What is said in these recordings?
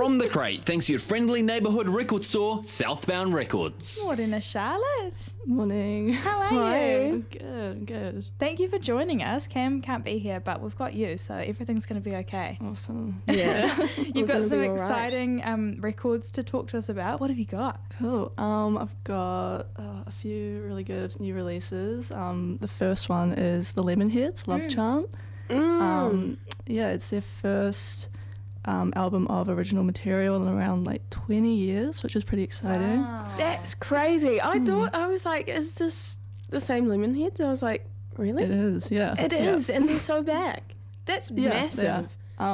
From the crate, thanks to your friendly neighbourhood record store, Southbound Records. Morning, Charlotte. Morning. How are Hi. you? Good. Thank you for joining us. Cam can't be here, but we've got you, so everything's going to be okay. Awesome. Yeah. You've got some exciting records to talk to us about. What have you got? Cool. I've got a few really good new releases. The first one is the Lemonheads, Love Chant. It's their first album of original material in around like 20 years, which is pretty exciting. Wow. That's crazy. I thought, I was like, is this the same Lemonheads? I was like, really? It is, yeah. It is, and they're so back. That's massive.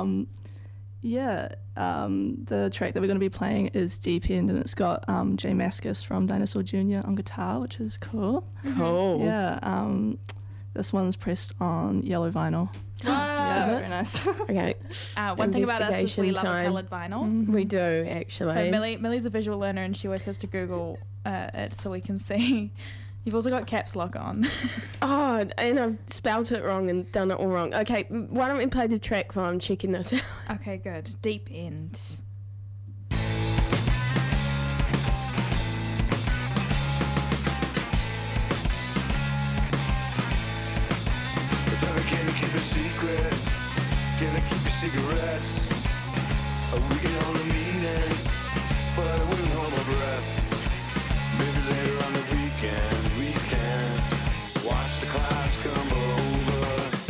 The track that we're going to be playing is Deep End, and it's got Jay Mascis from Dinosaur Jr. on guitar, which is cool. Cool. Yeah, this one's pressed on yellow vinyl. Yeah, Is it? very nice. Okay. One thing about us is we Investigation love time. coloured vinyl. We do, actually. So Millie's a visual learner, and she always has to Google it so we can see. You've also got caps lock on. Oh, and I've spelt it wrong and done it all wrong. Okay, why don't we play the track while I'm checking this out? Okay, good. Deep End. Can you keep a secret? Can I keep your cigarettes? We can only mean it, but I wouldn't hold my breath. Maybe later on the weekend we can watch the clouds come over.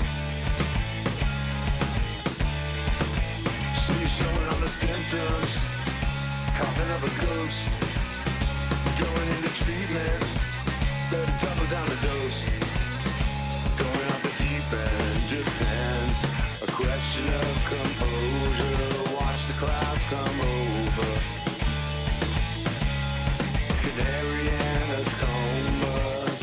So you're showing all the symptoms, coughing up a ghost, going into treatment, better double down the dose. Going off the deep end depends. A question of composure. Watch the clouds come over. Canary and a coma.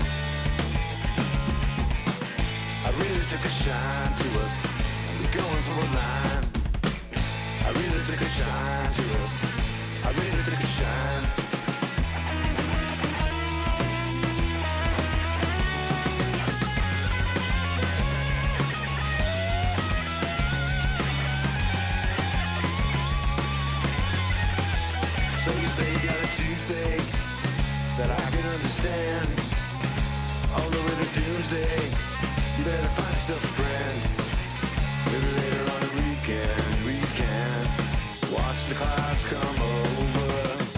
I really took a shine to it. I'm going for a line. I really took a shine to it. I really took a shine. So you say you got a toothache that I can understand. All the way to doomsday, you better find yourself a friend. Maybe later on the weekend we can watch the clouds come over.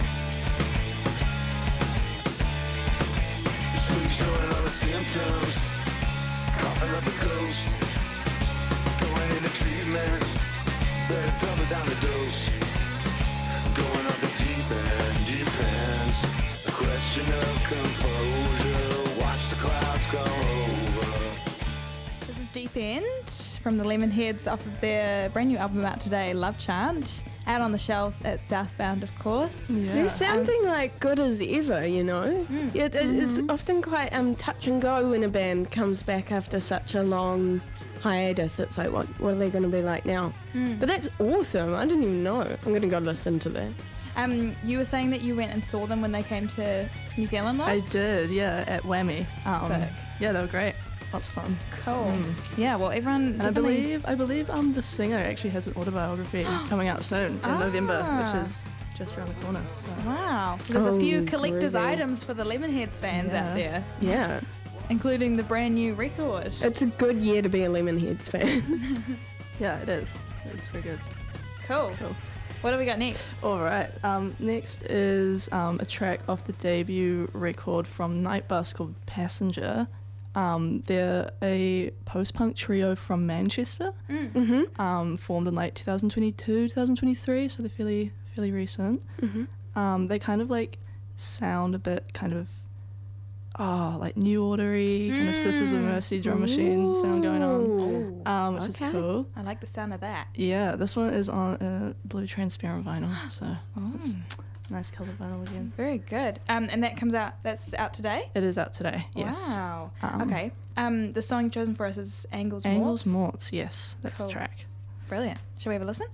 So you're showing all the symptoms, coughing up a ghost, going into treatment, better double down the dose. Going off the deep end depends. A question of composure. Watch the clouds go over. This is Deep End from the Lemonheads off of their brand new album out today, Love Chant. Out on the shelves at Southbound, of course. Yeah. They're sounding like good as ever, you know? It's often quite touch and go when a band comes back after such a long hiatus. It's like, what are they going to be like now? But that's awesome. I didn't even know. I'm going to go listen to that. You were saying that you went and saw them when they came to New Zealand I last? did, yeah, at Whammy. Sick. Yeah, they were great. Lots of fun. Cool. Yeah, well, everyone And I believe the singer actually has an autobiography coming out soon in November, which is just around the corner. So Wow. There's a few collector's groovy. items for the Lemonheads fans out there, Yeah. including the brand new record. It's a good year to be a Lemonheads fan. yeah, it is. It's very good. Cool. Cool. What do we got next? All right. Next is a track off the debut record from Nightbus called Passenger. They're a post-punk trio from Manchester, formed in like 2022, 2023, so they're fairly recent. They kind of like sound a bit kind of like New Order-y, kind of Sisters of Mercy drum machine sound going on, which is cool. I like the sound of that. Yeah, this one is on a blue transparent vinyl, so it's nice coloured vinyl again. Very good. And that's out today? It is out today, yes. Wow. Okay. The song chosen for us is Angles Angles Morts. Morts, yes, that's Cool. the track. Brilliant. Shall we have a listen?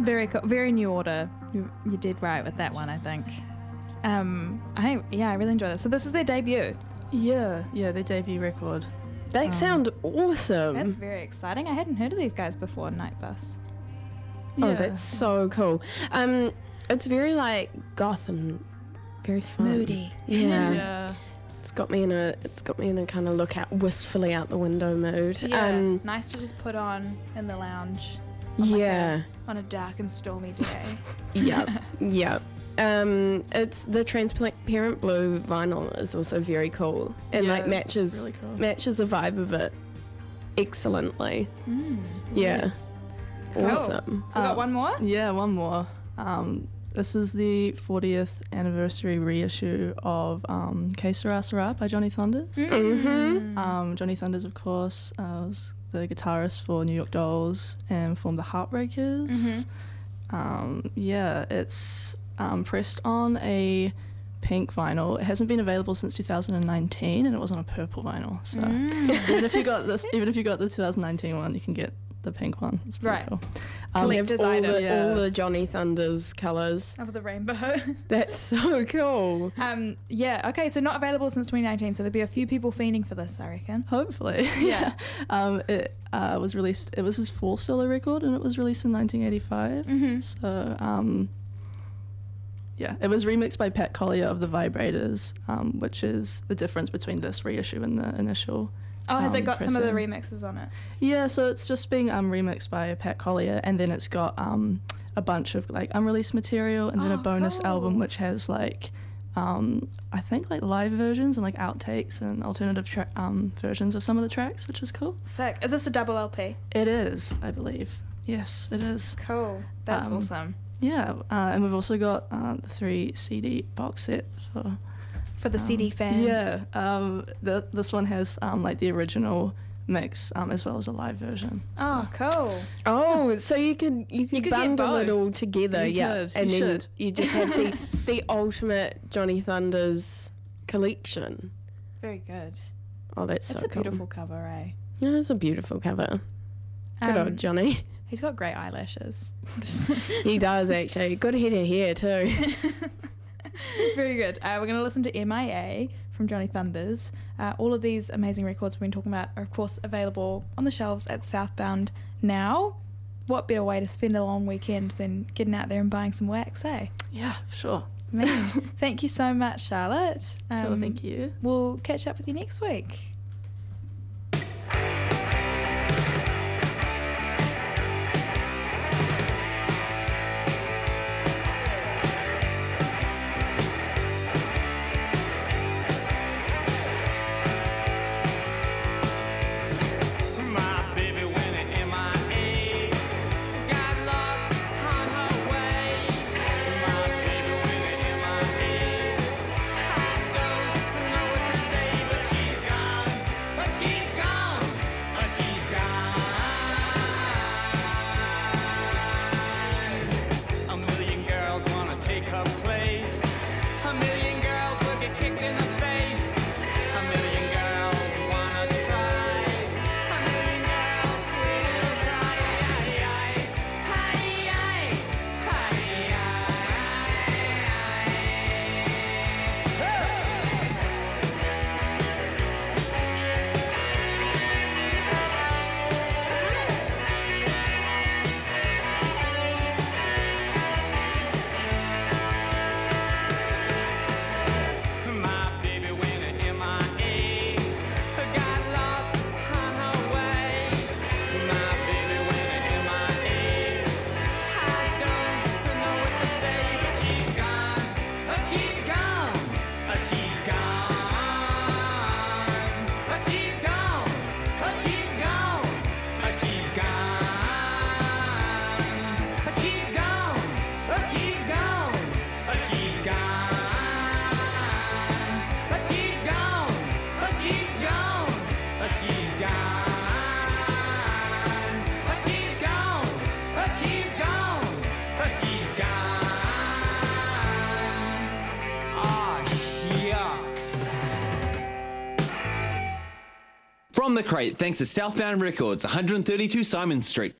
Very cool. Very New Order. You did right with that one, I think. I really enjoy this. So this is their debut. Yeah, their debut record. They sound awesome. That's very exciting. I hadn't heard of these guys before, Night Bus. Oh, Yeah. that's so cool. It's very like goth and very fun. Moody. Yeah. Yeah. It's got me in a kind of look out wistfully out the window mood. Yeah, nice to just put on in the lounge. On Yeah. on a dark and stormy day. Yeah. It's the transparent blue vinyl is also very cool and Yeah, like it's matches really cool. matches the vibe of it excellently. Yeah. Cool. Awesome. We got one more? Yeah, one more. This is the 40th anniversary reissue of Que Sera Sera by Johnny Thunders. Johnny Thunders, of course, was the guitarist for New York Dolls and formed the Heartbreakers. It's pressed on a pink vinyl. It hasn't been available since 2019, and it was on a purple vinyl. So even if you got the 2019 one, you can get the pink one. It's pretty Right. cool. We have Collector's all item. all the Johnny Thunders colours. Of the rainbow. That's so cool. Okay, so not available since 2019, so there'll be a few people fiending for this, I reckon. Hopefully. Yeah. It was released, it was his full solo record, and it was released in 1985. So, it was remixed by Pat Collier of the Vibrators, which is the difference between this reissue and the initial. Oh, has it got some of the pressing. remixes on it? Yeah, so it's just being remixed by Pat Collier, and then it's got a bunch of like unreleased material, and then a bonus cool. album which has like I think like live versions and like outtakes and alternative versions of some of the tracks, which is cool. Sick. Is this a double LP? It is, I believe. Yes, it is. Cool. That's awesome. Yeah, and we've also got the 3 CD box set For the CD fans. Yeah, this one has like the original mix as well as a live version. Oh, cool. Oh, so you could get bundle it both. all together, You yeah, could, and you then should. you just have the ultimate Johnny Thunders collection. Very good. Oh, that's That's so a cool. beautiful cover, eh? Yeah, it's a beautiful cover. Good old Johnny. He's got great eyelashes. He does actually. Good head of hair too. Very good. We're going to listen to MIA from Johnny Thunders. All of these amazing records we've been talking about are, of course, available on the shelves at Southbound now. What better way to spend a long weekend than getting out there and buying some wax, eh? Yeah, for sure. Man, thank you so much, Charlotte. Cool, thank you. We'll catch up with you next week. My baby went MIA, got lost on her way. My baby went MIA, I don't know what to say, but she's gone, but she's gone, but she's gone. A million girls wanna take her place. A million girls will get kicked in the face. A million girls wanna try. A million girls will cry. My baby went MIA, got lost on her way. My baby went MIA, I don't know what to say, but she's gone, but she's gone, but she's gone, but she's gone, but she's gone, but she's gone, but she's gone, but she's gone, but she's gone. But she's gone, but she's gone, but she's gone. But she's gone, but she's gone, but she's gone. Ah, shucks. From the Crate, thanks to Southbound Records, 132 Simon Street.